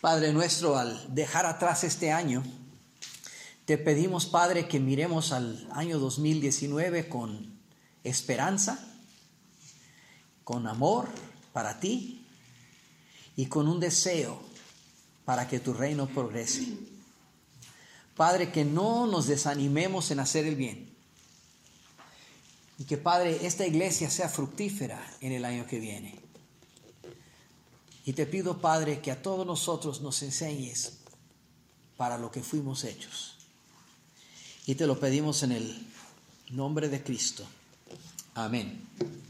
Padre nuestro, al dejar atrás este año, te pedimos, Padre, que miremos al año 2019 con esperanza, con amor para ti y con un deseo para que tu reino progrese. Padre, que no nos desanimemos en hacer el bien y que, Padre, esta iglesia sea fructífera en el año que viene. Y te pido, Padre, que a todos nosotros nos enseñes para lo que fuimos hechos. Y te lo pedimos en el nombre de Cristo. Amén.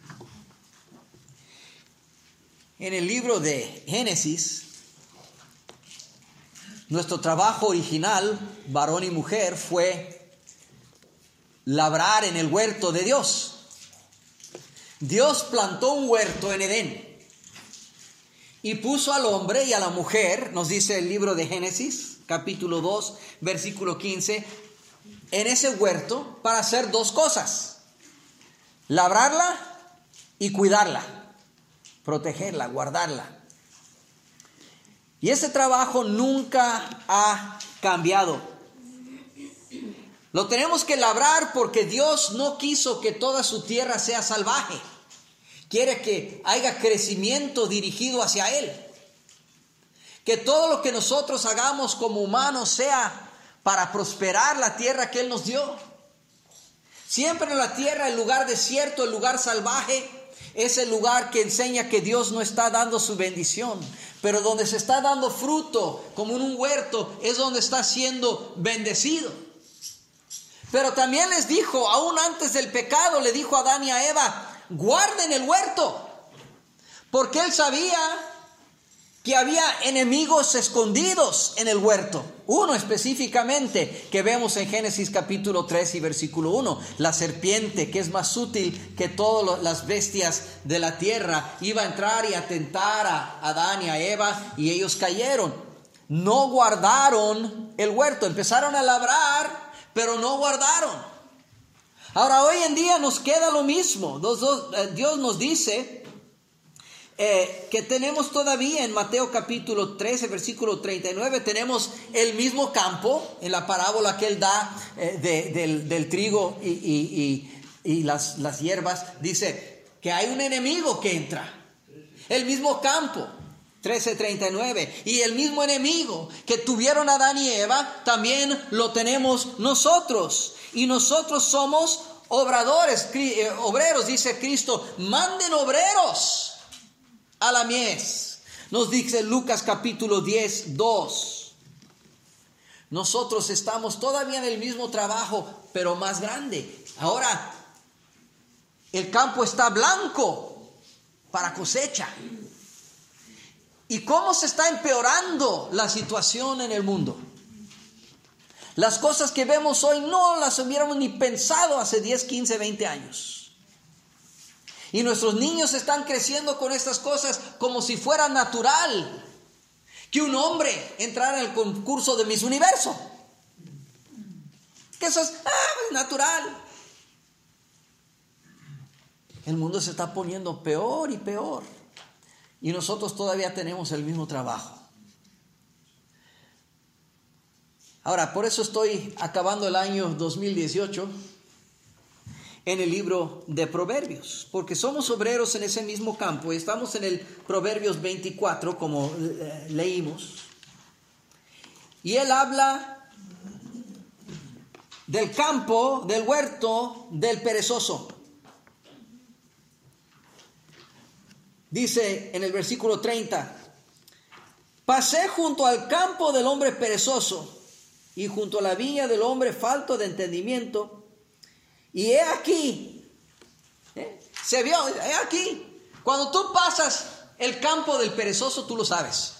En el libro de Génesis, nuestro trabajo original, varón y mujer, fue labrar en el huerto de Dios. Dios plantó un huerto en Edén y puso al hombre y a la mujer, nos dice el libro de Génesis, capítulo 2, versículo 15, en ese huerto para hacer dos cosas: labrarla y cuidarla, protegerla, guardarla. Y ese trabajo nunca ha cambiado. Lo tenemos que labrar porque Dios no quiso que toda su tierra sea salvaje. Quiere que haya crecimiento dirigido hacia Él. Que todo lo que nosotros hagamos como humanos sea para prosperar la tierra que Él nos dio. Siempre en la tierra, el lugar desierto, el lugar salvaje, es el lugar que enseña que Dios no está dando su bendición. Pero donde se está dando fruto, como en un huerto, es donde está siendo bendecido. Pero también les dijo, aún antes del pecado, le dijo a Adán y a Eva: guarden el huerto, porque Él sabía que había enemigos escondidos en el huerto. Uno específicamente que vemos en Génesis capítulo 3 y versículo 1. La serpiente, que es más sutil que todas las bestias de la tierra, iba a entrar y a tentar a Adán y a Eva, y ellos cayeron. No guardaron el huerto, empezaron a labrar, pero no guardaron. Ahora, hoy en día nos queda lo mismo. Dios nos dice que tenemos todavía en Mateo capítulo 13, versículo 39, tenemos el mismo campo en la parábola que Él da del trigo y las hierbas. Dice que hay un enemigo que entra. El mismo campo, 13:39. Y el mismo enemigo que tuvieron Adán y Eva, también lo tenemos nosotros. Y nosotros somos obreros, dice Cristo: manden obreros a la mies. Nos dice Lucas capítulo 10, 2. Nosotros estamos todavía en el mismo trabajo, pero más grande. Ahora el campo está blanco para cosecha. ¿Y cómo se está empeorando la situación en el mundo? Las cosas que vemos hoy no las hubiéramos ni pensado hace 10, 15, 20 años. Y nuestros niños están creciendo con estas cosas como si fuera natural que un hombre entrara en el concurso de Miss Universo. Que eso es natural. El mundo se está poniendo peor y peor. Y nosotros todavía tenemos el mismo trabajo. Ahora, por eso estoy acabando el año 2018 en el libro de Proverbios, porque somos obreros en ese mismo campo. Estamos en el Proverbios 24, como leímos, y él habla del campo, del huerto, del perezoso. Dice en el versículo 30: pasé junto al campo del hombre perezoso y junto a la viña del hombre falto de entendimiento, y he aquí, se vio, he aquí. Cuando tú pasas el campo del perezoso, tú lo sabes.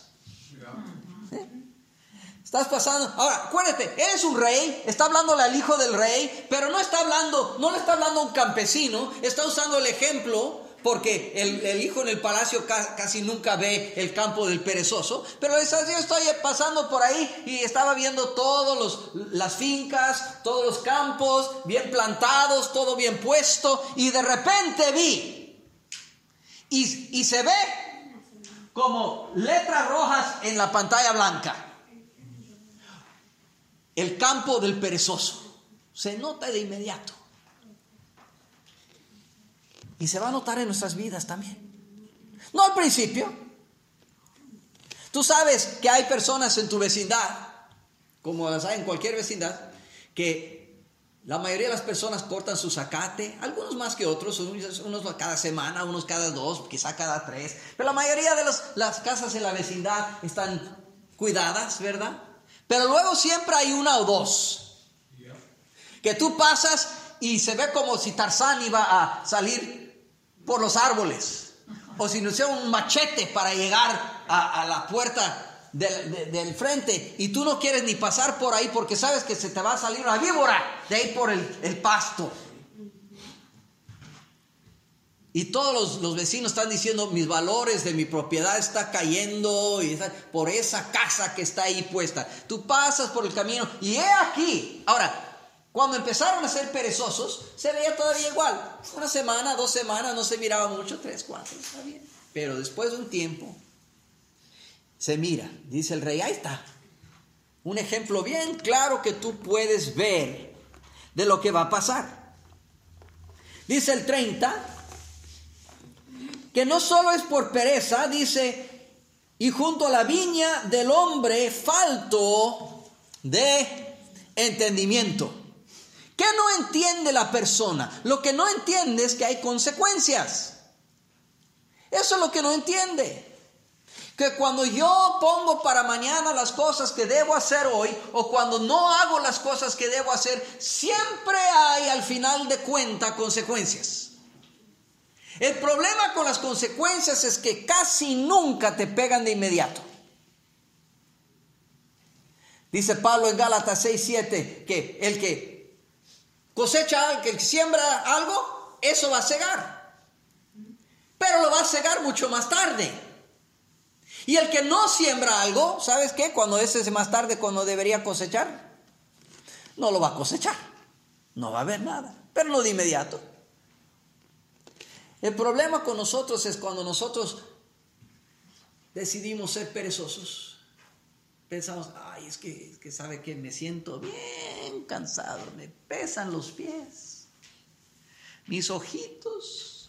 Estás pasando. Ahora, acuérdate, eres un rey, está hablándole al hijo del rey, pero no le está hablando a un campesino. Está usando el ejemplo porque el hijo en el palacio casi nunca ve el campo del perezoso. Pero yo estoy pasando por ahí y estaba viendo todas las fincas, todos los campos bien plantados, todo bien puesto, y de repente vi y se ve como letras rojas en la pantalla blanca. El campo del perezoso. Se nota de inmediato. Y se va a notar en nuestras vidas también. No al principio. Tú sabes que hay personas en tu vecindad, como las hay en cualquier vecindad, que la mayoría de las personas cortan su zacate, algunos más que otros, unos cada semana, unos cada 2, quizá cada 3, pero la mayoría de las casas en la vecindad están cuidadas, ¿verdad? Pero luego siempre hay una o dos que tú pasas y se ve como si Tarzán iba a salir por los árboles, o si no hiciera un machete para llegar a la puerta del frente, y tú no quieres ni pasar por ahí porque sabes que se te va a salir una víbora de ahí por el pasto. Y todos los vecinos están diciendo: mis valores de mi propiedad está cayendo por esa casa que está ahí puesta. Tú pasas por el camino y he aquí. Ahora, cuando empezaron a ser perezosos, se veía todavía igual. Una semana, 2 semanas, no se miraba mucho, 3, 4, está bien. Pero después de un tiempo, se mira, dice el rey, ahí está. Un ejemplo bien claro que tú puedes ver de lo que va a pasar. Dice el 30, que no solo es por pereza, dice, y junto a la viña del hombre falto de entendimiento. ¿Qué no entiende la persona? Lo que no entiende es que hay consecuencias. Eso es lo que no entiende. Que cuando yo pongo para mañana las cosas que debo hacer hoy, o cuando no hago las cosas que debo hacer, siempre hay al final de cuentas consecuencias. El problema con las consecuencias es que casi nunca te pegan de inmediato. Dice Pablo en Gálatas 6:7 que el que cosecha, que siembra algo, eso va a cegar. Pero lo va a cegar mucho más tarde. Y el que no siembra algo, ¿sabes qué? Cuando ese es más tarde, cuando debería cosechar, no lo va a cosechar. No va a haber nada, pero no de inmediato. El problema con nosotros es cuando nosotros decidimos ser perezosos. Pensamos, ay, es que sabe que me siento bien cansado, me pesan los pies, mis ojitos.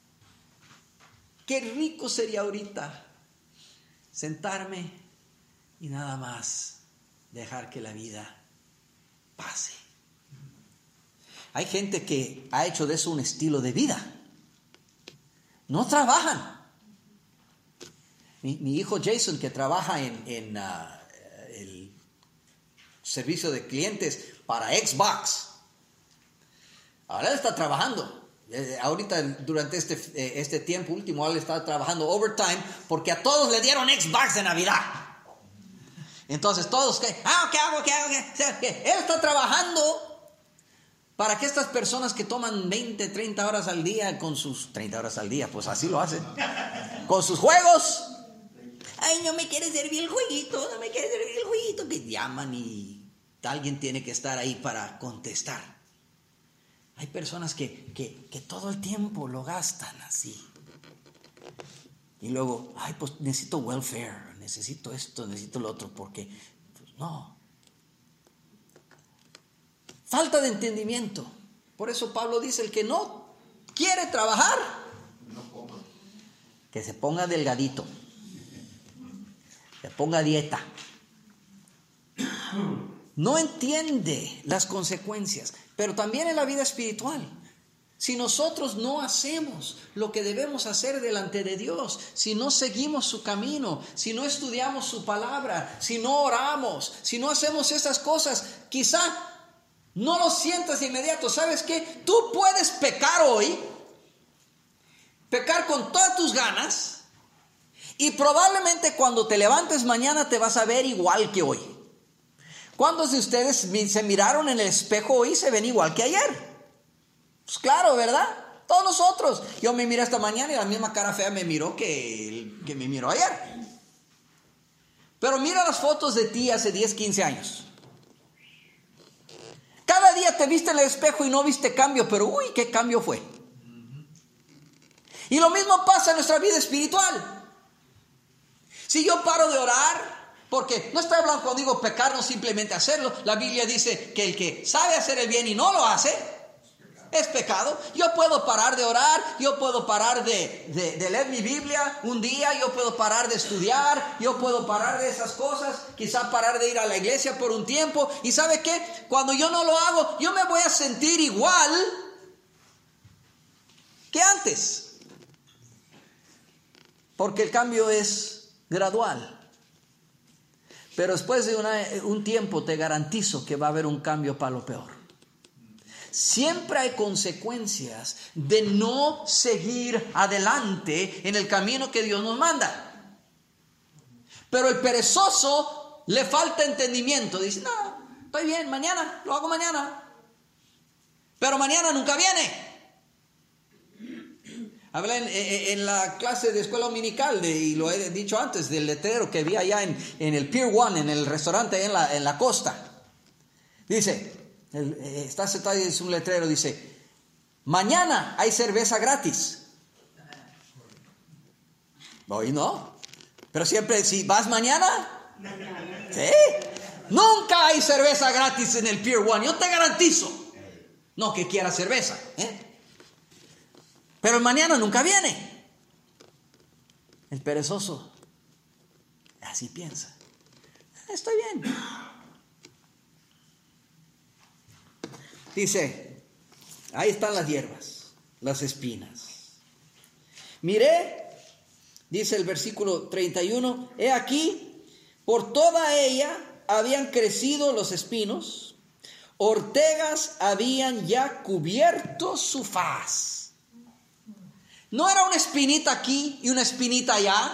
Qué rico sería ahorita sentarme y nada más dejar que la vida pase. Hay gente que ha hecho de eso un estilo de vida. No trabajan. Mi hijo Jason, que trabaja en el servicio de clientes para Xbox, ahora él está trabajando. Ahorita durante este tiempo último él está trabajando overtime porque a todos le dieron Xbox de Navidad. Entonces todos, ¿qué hago? Él está trabajando para que estas personas que toman 20, 30 horas al día, con sus 30 horas al día, pues así lo hacen, con sus juegos. Ay, no me quiere servir el jueguito, que llaman y alguien tiene que estar ahí para contestar. Hay personas que todo el tiempo lo gastan así. Y luego, ay, pues necesito welfare, necesito esto, necesito lo otro, porque pues, no. Falta de entendimiento. Por eso Pablo dice, el que no quiere trabajar, que se ponga delgadito, que ponga dieta. No entiende las consecuencias. Pero también en la vida espiritual, si nosotros no hacemos lo que debemos hacer delante de Dios, si no seguimos su camino, si no estudiamos su palabra, si no oramos, si no hacemos esas cosas, quizá no lo sientas de inmediato. ¿Sabes qué? Tú puedes pecar hoy, pecar con todas tus ganas, y probablemente cuando te levantes mañana te vas a ver igual que hoy. ¿Cuántos de ustedes se miraron en el espejo hoy y se ven igual que ayer? Pues claro, ¿verdad? Todos nosotros. Yo me miré esta mañana y la misma cara fea me miró que me miró ayer. Pero mira las fotos de ti hace 10, 15 años. Cada día te viste en el espejo y no viste cambio, pero uy, qué cambio fue. Y lo mismo pasa en nuestra vida espiritual. Si yo paro de orar, porque no estoy hablando cuando digo pecar, no simplemente hacerlo. La Biblia dice que el que sabe hacer el bien y no lo hace, es pecado. Yo puedo parar de orar, yo puedo parar de leer mi Biblia un día, yo puedo parar de estudiar, yo puedo parar de esas cosas, quizá parar de ir a la iglesia por un tiempo. ¿Y sabe qué? Cuando yo no lo hago, yo me voy a sentir igual que antes. Porque el cambio es gradual. Pero después de un tiempo te garantizo que va a haber un cambio para lo peor. Siempre hay consecuencias de no seguir adelante en el camino que Dios nos manda. Pero el perezoso le falta entendimiento. Dice, no, estoy bien, mañana, lo hago mañana. Pero mañana nunca viene. Hablé en la clase de escuela dominical, y lo he dicho antes, del letrero que vi allá en el Pier 1, en el restaurante en la costa. Dice... está sentado y dice un letrero, dice, mañana hay cerveza gratis. Hoy no, pero siempre, si vas mañana, ¿sí? Nunca hay cerveza gratis en el Pier 1, yo te garantizo. No que quiera cerveza, pero el mañana nunca viene. El perezoso así piensa, estoy bien. Dice, ahí están las hierbas, las espinas. Miré, dice el versículo 31, he aquí, por toda ella habían crecido los espinos, ortegas habían ya cubierto su faz. No era una espinita aquí y una espinita allá.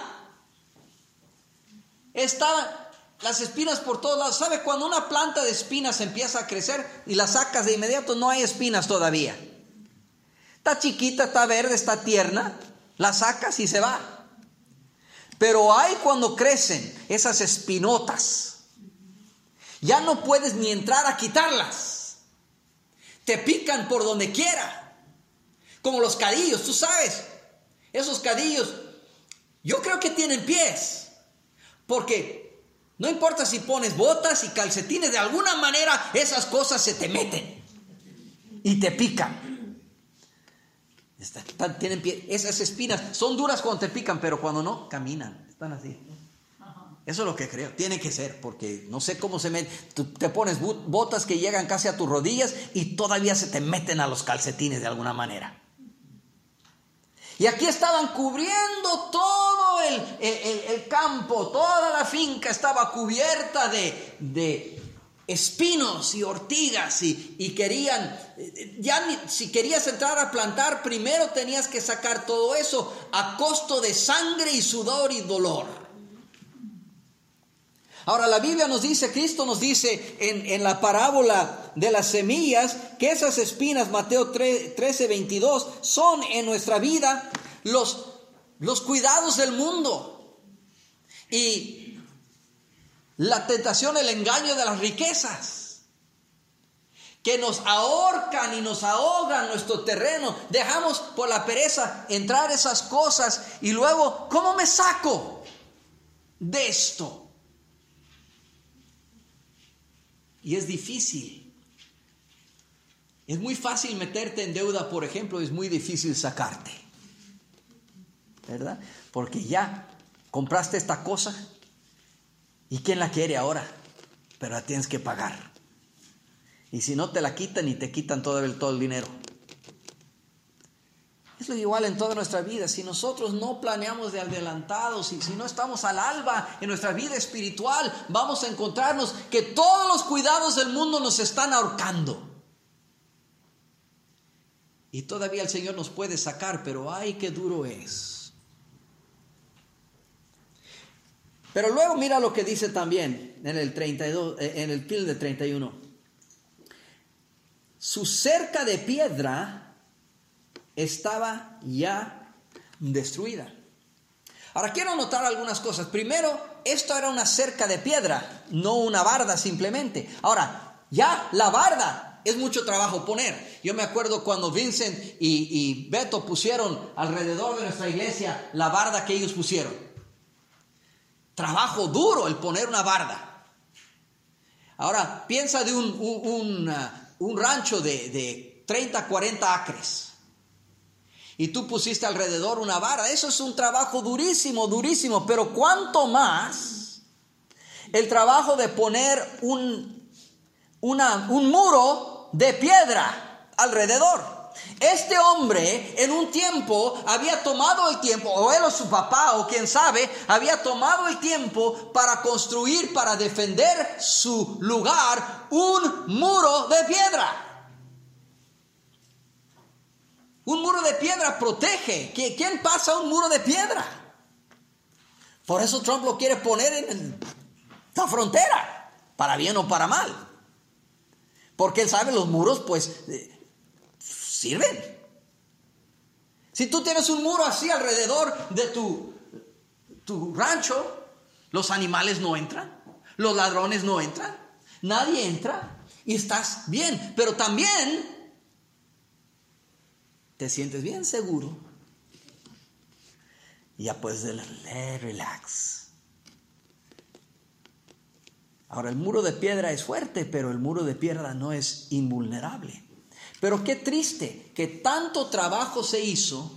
Estaban las espinas por todos lados. ¿Sabe? Cuando una planta de espinas empieza a crecer y la sacas de inmediato, no hay espinas todavía. Está chiquita, está verde, está tierna. La sacas y se va. Pero hay cuando crecen esas espinotas. Ya no puedes ni entrar a quitarlas. Te pican por donde quiera. Como los cadillos, tú sabes. Esos cadillos, yo creo que tienen pies. Porque no importa si pones botas y calcetines, de alguna manera esas cosas se te meten y te pican. Tienen pie. Esas espinas son duras cuando te pican, pero cuando no, caminan. Están así. Eso es lo que creo. Tiene que ser, porque no sé cómo se meten. Tú te pones botas que llegan casi a tus rodillas y todavía se te meten a los calcetines de alguna manera. Y aquí estaban cubriendo todo el campo, toda la finca estaba cubierta de espinos y ortigas y querían, si querías entrar a plantar, primero tenías que sacar todo eso a costo de sangre y sudor y dolor. Ahora la Biblia nos dice, Cristo nos dice en la parábola de las semillas, que esas espinas, Mateo 13:22, son en nuestra vida los cuidados del mundo y la tentación, el engaño de las riquezas, que nos ahorcan y nos ahogan nuestro terreno. Dejamos por la pereza entrar esas cosas y luego, ¿cómo me saco de esto? Y es difícil. Es muy fácil meterte en deuda, por ejemplo, es muy difícil sacarte, ¿verdad? Porque ya compraste esta cosa y ¿quién la quiere ahora? Pero la tienes que pagar. Y si no te la quitan y te quitan todo el dinero. Es lo igual en toda nuestra vida. Si nosotros no planeamos de adelantados y si no estamos al alba en nuestra vida espiritual, vamos a encontrarnos que todos los cuidados del mundo nos están ahorcando. Y todavía el Señor nos puede sacar, pero ¡ay, qué duro es! Pero luego mira lo que dice también en el 32, en el pil de 31. Su cerca de piedra estaba ya destruida. Ahora quiero notar algunas cosas. Primero, esto era una cerca de piedra, no una barda simplemente. Ahora, ya la barda es mucho trabajo poner. Yo me acuerdo cuando Vincent y Beto pusieron alrededor de nuestra iglesia la barda que ellos pusieron. trabajo duro el poner una barda. Ahora, piensa de un rancho de 30, 40 acres. Y tú pusiste alrededor una barda. Eso es un trabajo durísimo, durísimo. Pero cuánto más el trabajo de poner un muro de piedra alrededor. Este hombre en un tiempo había tomado el tiempo, o él o su papá o quien sabe, había tomado el tiempo para construir, para defender su lugar, un muro de piedra. Un muro de piedra protege. ¿Quién pasa un muro de piedra? Por eso Trump lo quiere poner en la frontera, para bien o para mal. Porque él sabe los muros, pues, sirven. Si tú tienes un muro así alrededor de tu rancho, los animales no entran, los ladrones no entran, nadie entra y estás bien. Pero también te sientes bien seguro. Y ya puedes relax. Ahora, el muro de piedra es fuerte, pero el muro de piedra no es invulnerable. Pero qué triste que tanto trabajo se hizo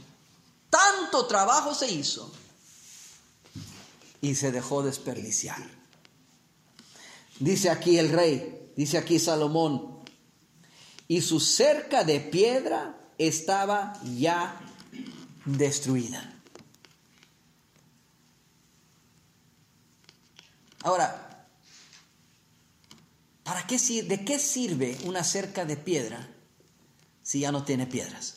y se dejó desperdiciar. Dice aquí el rey, dice aquí Salomón, y su cerca de piedra estaba ya destruida. Ahora, ¿de qué sirve una cerca de piedra si ya no tiene piedras?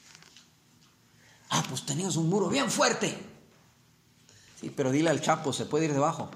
Pues teníamos un muro bien fuerte. Sí, pero dile al Chapo, se puede ir debajo.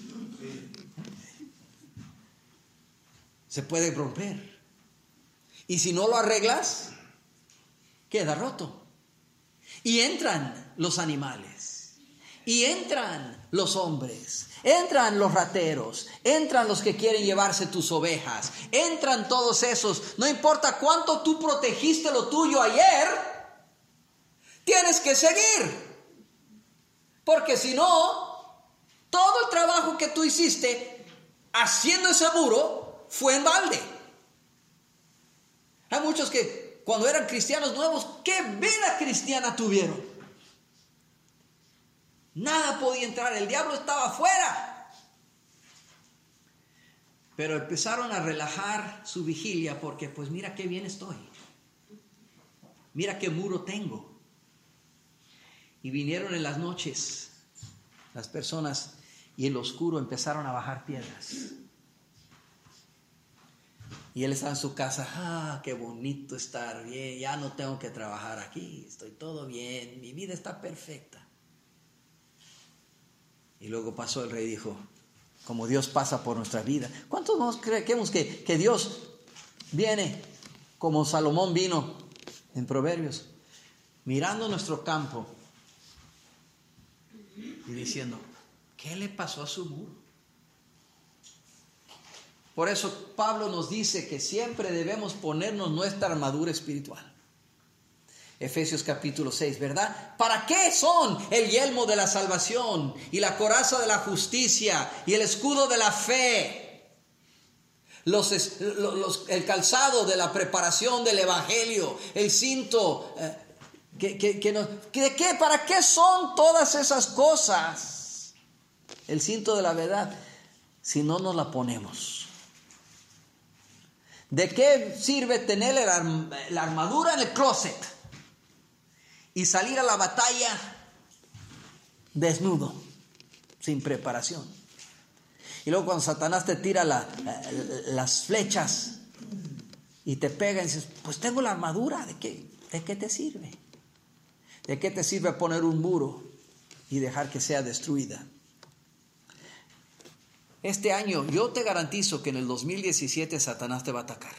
Se puede romper. Y si no lo arreglas, queda roto. Y entran los animales. Y entran los hombres. Entran los rateros, entran los que quieren llevarse tus ovejas, entran todos esos. No importa cuánto tú protegiste lo tuyo ayer, tienes que seguir. Porque si no, todo el trabajo que tú hiciste haciendo ese muro fue en balde. Hay muchos que cuando eran cristianos nuevos, ¿qué vida cristiana tuvieron? Nada podía entrar, el diablo estaba afuera. Pero empezaron a relajar su vigilia porque pues mira qué bien estoy. Mira qué muro tengo. Y vinieron en las noches las personas y en lo oscuro empezaron a bajar piedras. Y él estaba en su casa, qué bonito estar bien, ya no tengo que trabajar aquí, estoy todo bien, mi vida está perfecta. Y luego pasó el rey y dijo, como Dios pasa por nuestra vida. ¿Cuántos nos creemos que Dios viene como Salomón vino en Proverbios, mirando nuestro campo y diciendo, ¿qué le pasó a su muro? Por eso Pablo nos dice que siempre debemos ponernos nuestra armadura espiritual. Efesios capítulo 6, ¿verdad? ¿Para qué son el yelmo de la salvación y la coraza de la justicia y el escudo de la fe? El calzado de la preparación del evangelio, el cinto. ¿De qué? ¿Para qué son todas esas cosas? El cinto de la verdad, si no nos la ponemos. ¿De qué sirve tener la armadura en el closet y salir a la batalla desnudo, sin preparación? Y luego cuando Satanás te tira las flechas y te pega y dices, pues tengo la armadura, ¿de qué te sirve? ¿De qué te sirve poner un muro y dejar que sea destruida? Este año yo te garantizo que en el 2017 Satanás te va a atacar.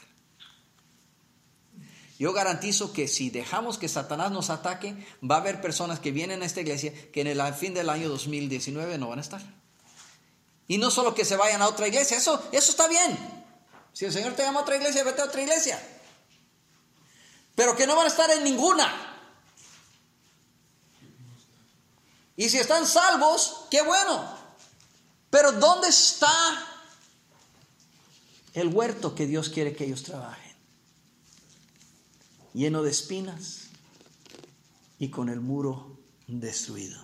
Yo garantizo que si dejamos que Satanás nos ataque, va a haber personas que vienen a esta iglesia que en el fin del año 2019 no van a estar. Y no solo que se vayan a otra iglesia, eso está bien. Si el Señor te llama a otra iglesia, vete a otra iglesia. Pero que no van a estar en ninguna. Y si están salvos, qué bueno. Pero ¿dónde está el huerto que Dios quiere que ellos trabajen? Lleno de espinas y con el muro destruido.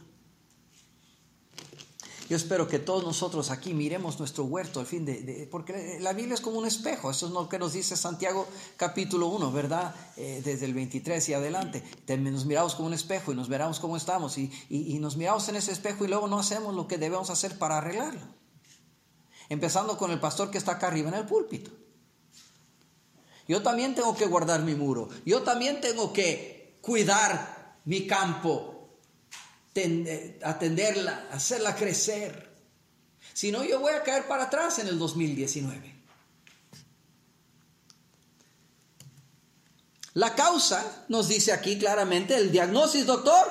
Yo espero que todos nosotros aquí miremos nuestro huerto al fin porque la Biblia es como un espejo. Eso es lo que nos dice Santiago capítulo 1, ¿verdad? Desde el 23 y adelante. Nos miramos como un espejo y nos veremos cómo estamos. Y nos miramos en ese espejo y luego no hacemos lo que debemos hacer para arreglarlo. Empezando con el pastor que está acá arriba en el púlpito. Yo también tengo que guardar mi muro. Yo también tengo que cuidar mi campo. Atenderla, hacerla crecer. Si no, yo voy a caer para atrás en el 2019. La causa nos dice aquí claramente el diagnóstico, doctor.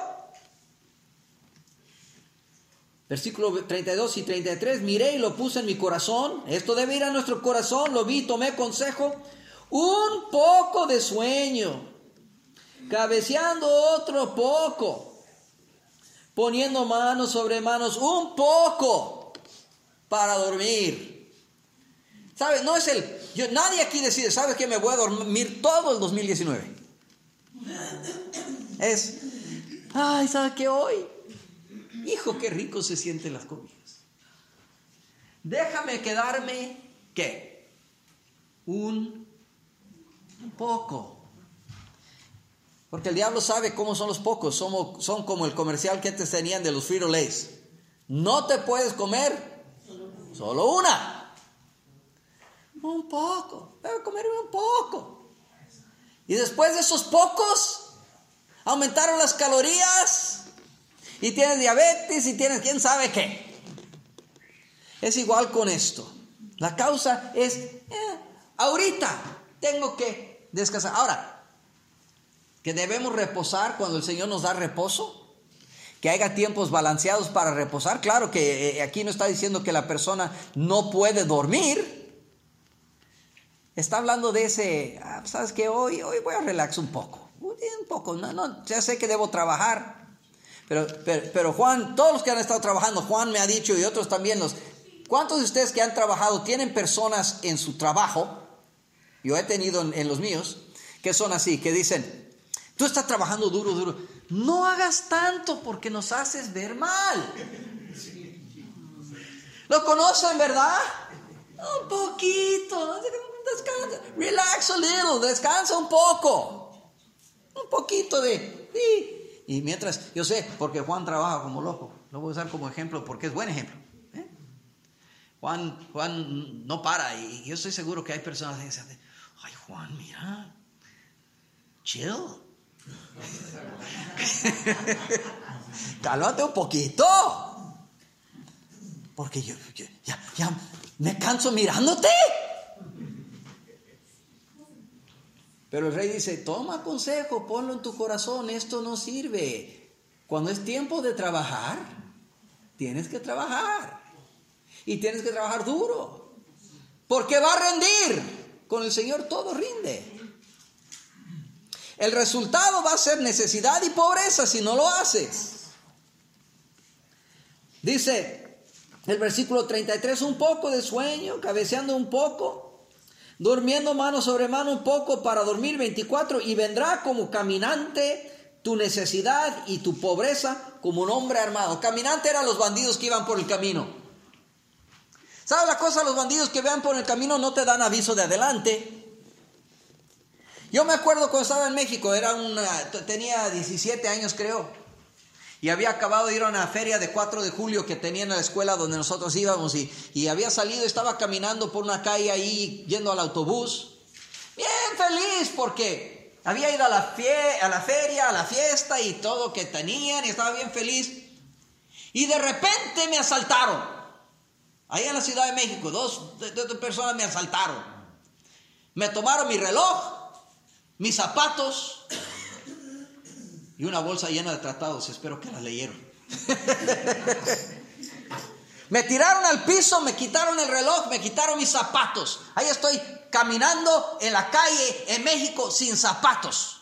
Versículo 32 y 33. Miré y lo puse en mi corazón. Esto debe ir a nuestro corazón. Lo vi, tomé consejo. Un poco de sueño, cabeceando otro poco, poniendo manos sobre manos un poco para dormir. ¿Sabes? No es nadie aquí decide, ¿sabes qué? Me voy a dormir todo el 2019. ¿Sabes qué? Hoy, hijo, qué rico se sienten las comidas. Déjame quedarme, ¿qué? Un poco. Porque el diablo sabe cómo son los pocos. Son como el comercial que antes tenían de los Frito-Lays. No te puedes comer solo una. Un poco. Pero comerme un poco. Y después de esos pocos, aumentaron las calorías. Y tienes diabetes y tienes quién sabe qué. Es igual con esto. La causa es, ahorita tengo que descansar. Ahora, que debemos reposar cuando el Señor nos da reposo, que haya tiempos balanceados para reposar. Claro que aquí no está diciendo que la persona no puede dormir. Está hablando de ese, ¿sabes qué? Hoy voy a relaxar un poco. No, ya sé que debo trabajar. Pero Juan, todos los que han estado trabajando, Juan me ha dicho y otros también, ¿cuántos de ustedes que han trabajado tienen personas en su trabajo? Yo he tenido en los míos, que son así, que dicen, tú estás trabajando duro. No hagas tanto porque nos haces ver mal. ¿Lo conocen, verdad? Un poquito. Descansa. Relax a little. Descansa un poco. Un poquito de... Y mientras, yo sé, porque Juan trabaja como loco. Lo voy a usar como ejemplo porque es buen ejemplo. Juan no para. Y yo estoy seguro que hay personas que dicen, ay, Juan, mira. Chill. Cálmate un poquito, porque yo ya me canso mirándote. Pero el rey dice, toma consejo, ponlo en tu corazón, esto no sirve. Cuando es tiempo de trabajar, tienes que trabajar y tienes que trabajar duro, porque va a rendir. Con el Señor todo rinde. El resultado va a ser necesidad y pobreza si no lo haces. Dice el versículo 33, un poco de sueño, cabeceando un poco, durmiendo mano sobre mano un poco para dormir. 24, y vendrá como caminante tu necesidad y tu pobreza como un hombre armado. Caminante eran los bandidos que iban por el camino. ¿Sabes la cosa? Los bandidos que vean por el camino no te dan aviso de adelante. Yo me acuerdo cuando estaba en México, tenía 17 años creo, y había acabado de ir a una feria de 4 de julio que tenía en la escuela donde nosotros íbamos, y había salido, estaba caminando por una calle ahí, yendo al autobús, bien feliz porque había ido a la feria, a la fiesta y todo que tenían, y estaba bien feliz, y de repente me asaltaron, ahí en la Ciudad de México, dos personas me asaltaron, me tomaron mi reloj, mis zapatos y una bolsa llena de tratados. Espero que la leyeron. Me tiraron al piso, me quitaron el reloj, me quitaron mis zapatos. Ahí estoy caminando en la calle en México sin zapatos.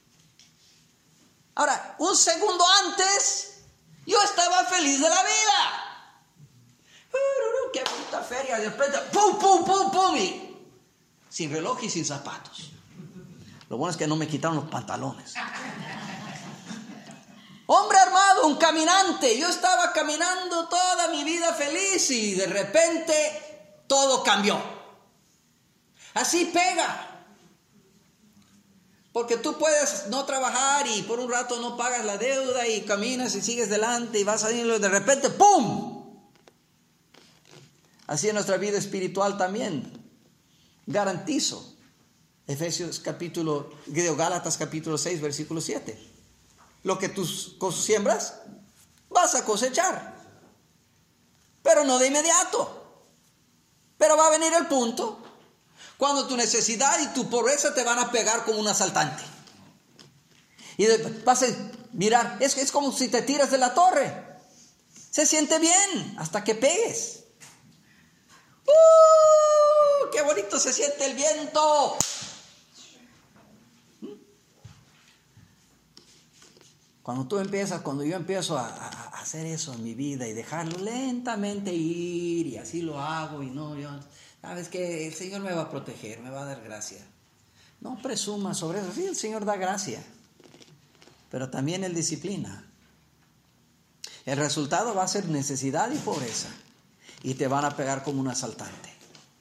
Ahora, un segundo antes, yo estaba feliz de la vida. qué bonita feria! De repente, ¡pum, pum, pum, pum! Y sin reloj y sin zapatos. Lo bueno es que no me quitaron los pantalones. Hombre armado, un caminante. Yo estaba caminando toda mi vida feliz y de repente todo cambió. Así pega. Porque tú puedes no trabajar y por un rato no pagas la deuda y caminas y sigues delante y vas a ir de repente, ¡pum! Así en nuestra vida espiritual también. Garantizo. Gálatas capítulo 6, versículo 7. Lo que tú siembras, vas a cosechar. Pero no de inmediato. Pero va a venir el punto cuando tu necesidad y tu pobreza te van a pegar como un asaltante. Y vas a mirar, es como si te tiras de la torre. Se siente bien hasta que pegues. ¡Qué bonito se siente el viento! Cuando yo empiezo a hacer eso en mi vida y dejarlo lentamente ir, y así lo hago, y no, sabes que el Señor me va a proteger, me va a dar gracia. No presumas sobre eso. Sí, el Señor da gracia, pero también Él disciplina. El resultado va a ser necesidad y pobreza, y te van a pegar como un asaltante.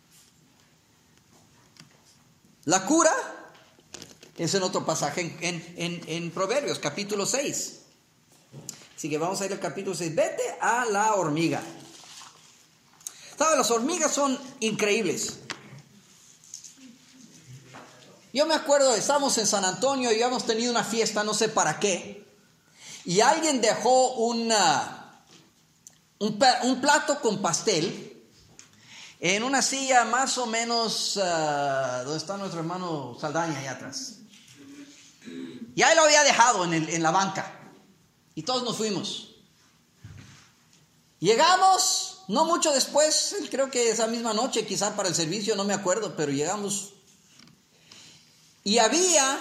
La cura es en otro pasaje en Proverbios, capítulo 6. Así que vamos a ir al capítulo 6. Vete a la hormiga. ¿Sabes? Las hormigas son increíbles. Yo me acuerdo, estábamos en San Antonio y habíamos tenido una fiesta, no sé para qué. Y alguien dejó un plato con pastel en una silla más o menos donde está nuestro hermano Saldaña allá atrás. Y ahí lo había dejado en la banca. Y todos nos fuimos. Llegamos, no mucho después, creo que esa misma noche, quizá para el servicio, no me acuerdo, pero llegamos. Y había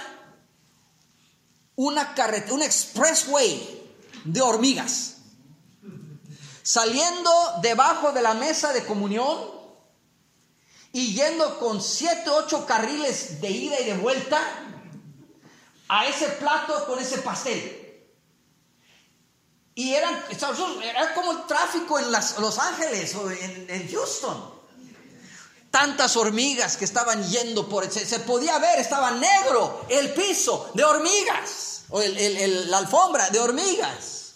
un expressway de hormigas saliendo debajo de la mesa de comunión y yendo con 7 u 8 carriles de ida y de vuelta a ese plato con ese pastel. Y era como el tráfico en Los Ángeles o en Houston. Tantas hormigas que estaban yendo se podía ver, estaba negro el piso de hormigas, o la alfombra de hormigas.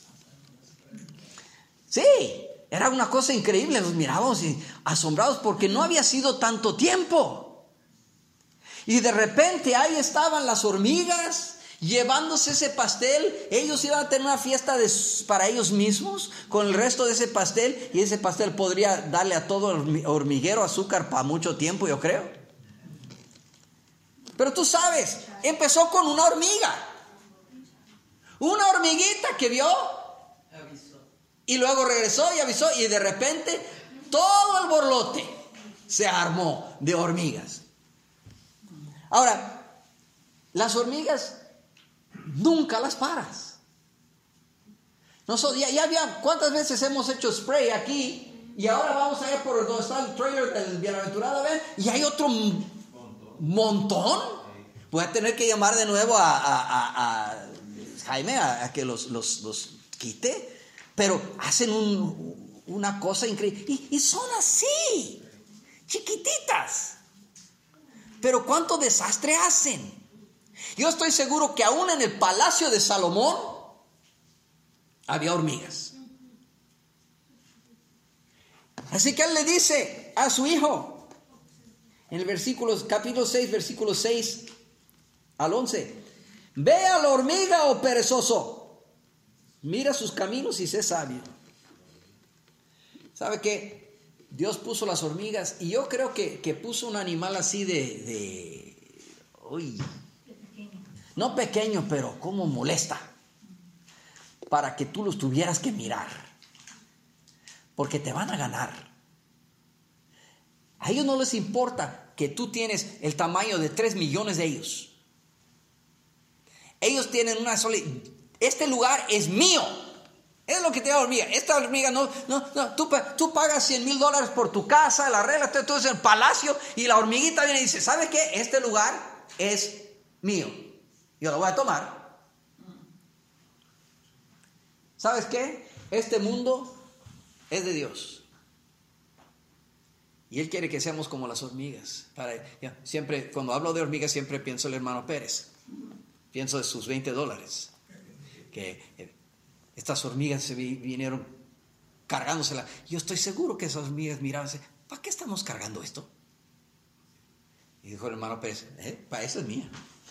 Sí, era una cosa increíble, nos mirábamos asombrados porque no había sido tanto tiempo. Y de repente ahí estaban las hormigas llevándose ese pastel. Ellos iban a tener una fiesta para ellos mismos con el resto de ese pastel, y ese pastel podría darle a todo el hormiguero azúcar para mucho tiempo, yo creo. Pero tú sabes, empezó con una hormiguita que vio y luego regresó y avisó, y de repente todo el borlote se armó de hormigas. Ahora, las hormigas nunca las paras. Ya había, ¿cuántas veces hemos hecho spray aquí? Y ahora vamos a ir por donde está el trailer del Bienaventurado, ¿ven? Y hay otro montón. Voy a tener que llamar de nuevo a Jaime a que los quite. Pero hacen una cosa increíble. Y son así, chiquititas. Pero cuánto desastre hacen. Yo estoy seguro que aún en el palacio de Salomón había hormigas. Así que él le dice a su hijo, en el capítulo 6, versículo 6 al 11: ve a la hormiga, oh perezoso, mira sus caminos y sé sabio. ¿Sabe qué? Dios puso las hormigas, y yo creo que puso un animal así no pequeño, pero como molesta, para que tú los tuvieras que mirar, porque te van a ganar. A ellos no les importa que tú tienes el tamaño de 3 millones de ellos. Ellos tienen una sola: este lugar es mío, Es lo que te da la hormiga. Esta hormiga no, tú pagas $100,000 por tu casa, la regla, tú es el palacio, y la hormiguita viene y dice, ¿sabes qué? Este lugar es mío. Yo lo voy a tomar. ¿Sabes qué? Este mundo es de Dios. Y Él quiere que seamos como las hormigas. Siempre, cuando hablo de hormigas, siempre pienso en el hermano Pérez. Pienso de sus $20. Que estas hormigas se vinieron cargándosela. Yo estoy seguro que esas hormigas miraban y decían, ¿para qué estamos cargando esto? Y dijo el hermano Pérez, para eso es mía.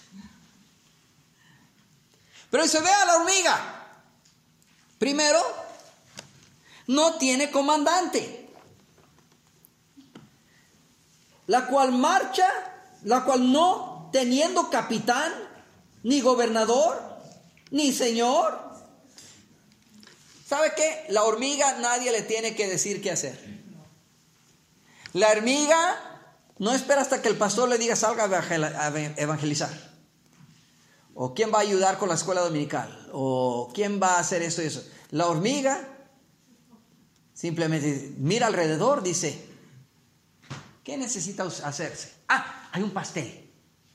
Pero se ve a la hormiga. Primero, no tiene comandante. La cual marcha, la cual no teniendo capitán, ni gobernador, ni señor. ¿Sabe qué? La hormiga nadie le tiene que decir qué hacer. La hormiga no espera hasta que el pastor le diga salga a evangelizar. O quién va a ayudar con la escuela dominical. O quién va a hacer esto y eso. La hormiga simplemente mira alrededor, dice, ¿qué necesita hacerse? Hay un pastel.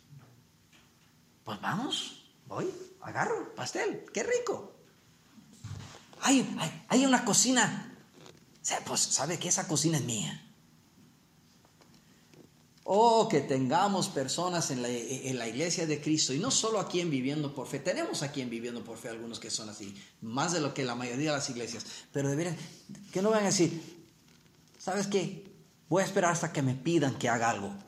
Pues vamos, voy, agarro pastel, qué rico. Hay una cocina. Pues sabe que esa cocina es mía. Que tengamos personas en la iglesia de Cristo, y no solo aquí en Viviendo por Fe. Tenemos aquí en Viviendo por Fe algunos que son así, más de lo que la mayoría de las iglesias. Pero deberían, que no van a decir, ¿sabes qué? Voy a esperar hasta que me pidan que haga algo.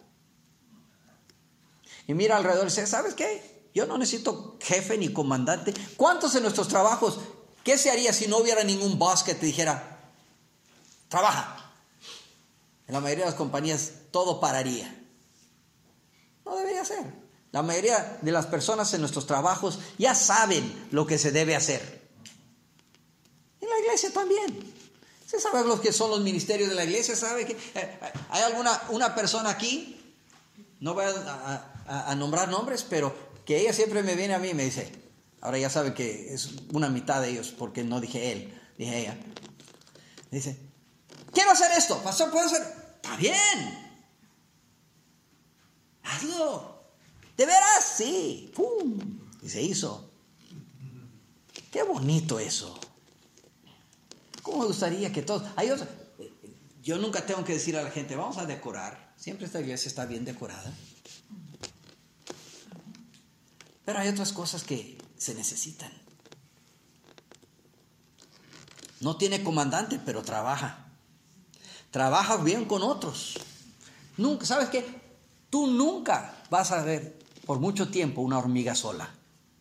Y mira alrededor y dice, ¿sabes qué? Yo no necesito jefe ni comandante. ¿Cuántos en nuestros trabajos, qué se haría si no hubiera ningún boss que te dijera, trabaja? En la mayoría de las compañías todo pararía. No debería ser. La mayoría de las personas en nuestros trabajos ya saben lo que se debe hacer. En la iglesia también. ¿Usted sabe lo que son los ministerios de la iglesia? ¿Sabe que hay una persona aquí? No voy a nombrar nombres, pero que ella siempre me viene a mí y me dice, ahora ya sabe que es una mitad de ellos, porque no dije él, dije ella. Dice, quiero hacer esto, pastor, ¿puedo hacer? Está bien. Hazlo. ¿De veras? Sí. ¡Pum! Y se hizo. Qué bonito eso. ¿Cómo me gustaría que todos... Yo nunca tengo que decir a la gente, vamos a decorar. Siempre esta iglesia está bien decorada. Pero hay otras cosas que se necesitan. No tiene comandante, pero trabaja. Trabaja bien con otros. Nunca, ¿sabes qué? Tú nunca vas a ver por mucho tiempo una hormiga sola.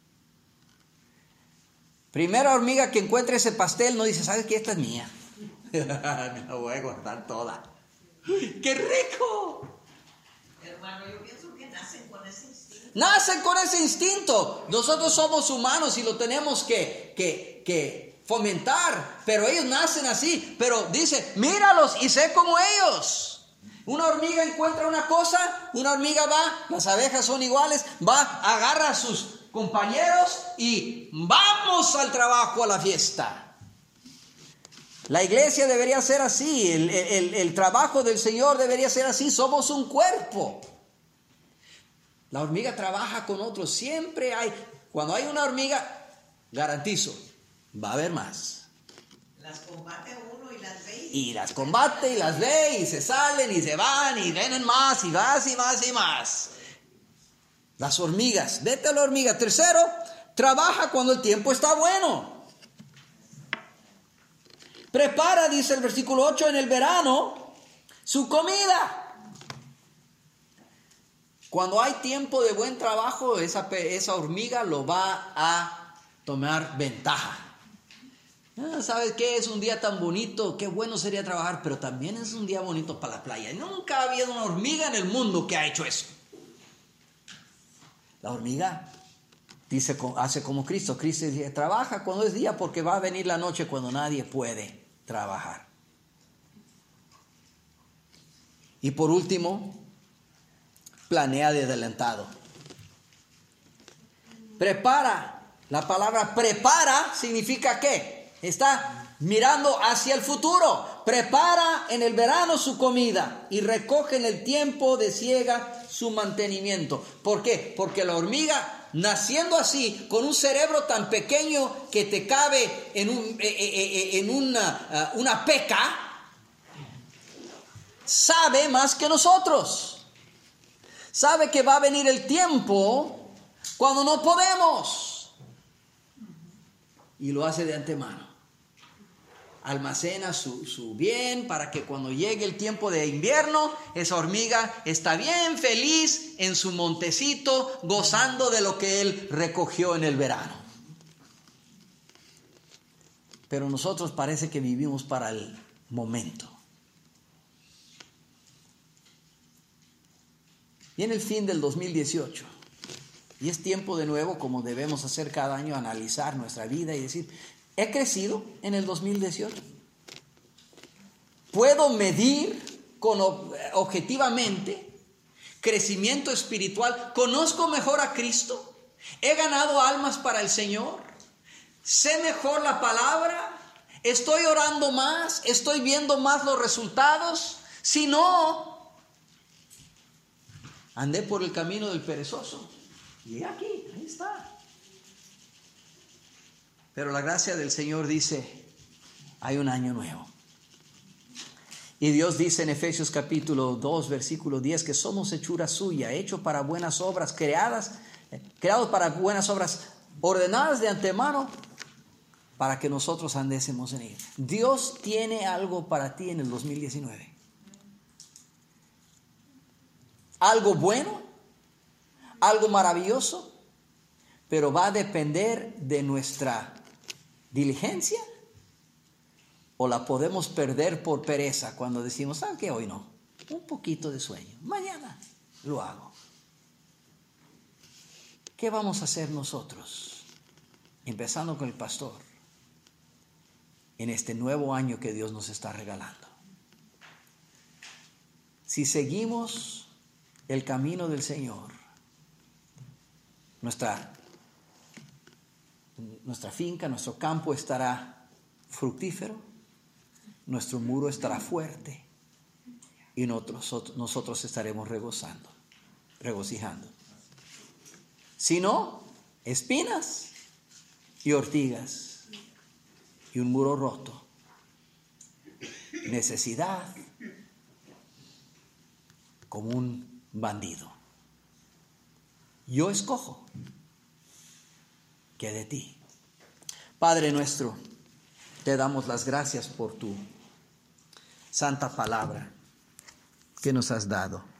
Primera hormiga que encuentre ese pastel no dice, ¿sabes qué? Esta es mía. Me la voy a guardar toda. ¡Qué rico! Hermano, yo pienso que nacen con ese instinto. Nacen con ese instinto. Nosotros somos humanos y lo tenemos que fomentar, pero ellos nacen así. Pero dice, míralos y sé como ellos. Una hormiga encuentra una cosa, una hormiga va, las abejas son iguales, va, agarra a sus compañeros y vamos al trabajo, a la fiesta. La iglesia debería ser así, el trabajo del Señor debería ser así, somos un cuerpo. La hormiga trabaja con otros, siempre hay, cuando hay una hormiga, garantizo, va a haber más. Las combate uno y las ve. Y las combate y las ve y se salen y se van y vienen más y más y más y más. Las hormigas, vete a la hormiga. Tercero, trabaja cuando el tiempo está bueno. Prepara, dice el versículo 8, en el verano su comida. Cuando hay tiempo de buen trabajo, esa hormiga lo va a tomar ventaja. ¿Sabes qué? Es un día tan bonito, qué bueno sería trabajar, pero también es un día bonito para la playa. Nunca ha habido una hormiga en el mundo que ha hecho eso. La hormiga dice, hace como Cristo. Cristo dice, trabaja cuando es día porque va a venir la noche cuando nadie puede trabajar. Y por último, planea de adelantado. Prepara. La palabra prepara significa ¿qué? Está mirando hacia el futuro. Prepara en el verano su comida y recoge en el tiempo de siega su mantenimiento. ¿Por qué? Porque la hormiga, naciendo así, con un cerebro tan pequeño que te cabe en una peca, sabe más que nosotros. Sabe que va a venir el tiempo cuando no podemos. Y lo hace de antemano. Almacena su bien para que cuando llegue el tiempo de invierno, esa hormiga está bien feliz en su montecito, gozando de lo que él recogió en el verano. Pero nosotros parece que vivimos para el momento. Viene el fin del 2018 y es tiempo de nuevo, como debemos hacer cada año, analizar nuestra vida y decir: ¿he crecido en el 2018? ¿Puedo medir objetivamente crecimiento espiritual? ¿Conozco mejor a Cristo? ¿He ganado almas para el Señor? ¿Sé mejor la palabra? ¿Estoy orando más? ¿Estoy viendo más los resultados? Si no, andé por el camino del perezoso. Y aquí, ahí está. Pero la gracia del Señor dice: hay un año nuevo. Y Dios dice en Efesios capítulo 2, versículo 10, que somos hechura suya, hechos para buenas obras, creados para buenas obras, ordenadas de antemano, para que nosotros andésemos en ellas. Dios tiene algo para ti en el 2019. Algo bueno, algo maravilloso, pero va a depender de nuestra diligencia, o la podemos perder por pereza cuando decimos: ¿saben qué? Hoy no, un poquito de sueño, mañana lo hago. ¿Qué vamos a hacer nosotros, empezando con el pastor, en este nuevo año que Dios nos está regalando? Si seguimos el camino del Señor, nuestra finca, nuestro campo estará fructífero, nuestro muro estará fuerte y nosotros estaremos regocijando. Si no, espinas y ortigas y un muro roto, necesidad, como un bandido. Yo escojo que de ti. Padre nuestro, te damos las gracias por tu santa palabra que nos has dado.